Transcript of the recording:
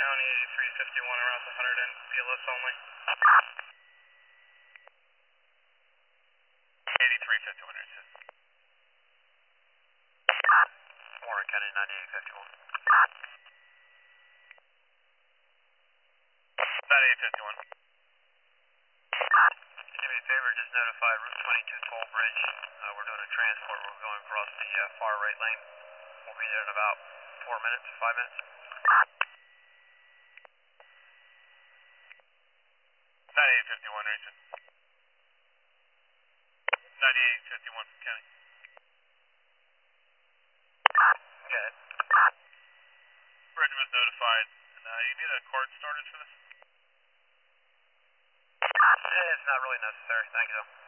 County 8351 around 100 and BLS only. 8351, Richard. Warren County 9851. 9851. Do me a favor, just notify Route 22 toll bridge. We're doing a transport. We're going across the far right lane. We'll be there in about 4 minutes, 5 minutes. 9851, Richard. 9851 from County. Go ahead. Bridge was notified. And, you need a cord storage for this? It's not really necessary. Thank you, though.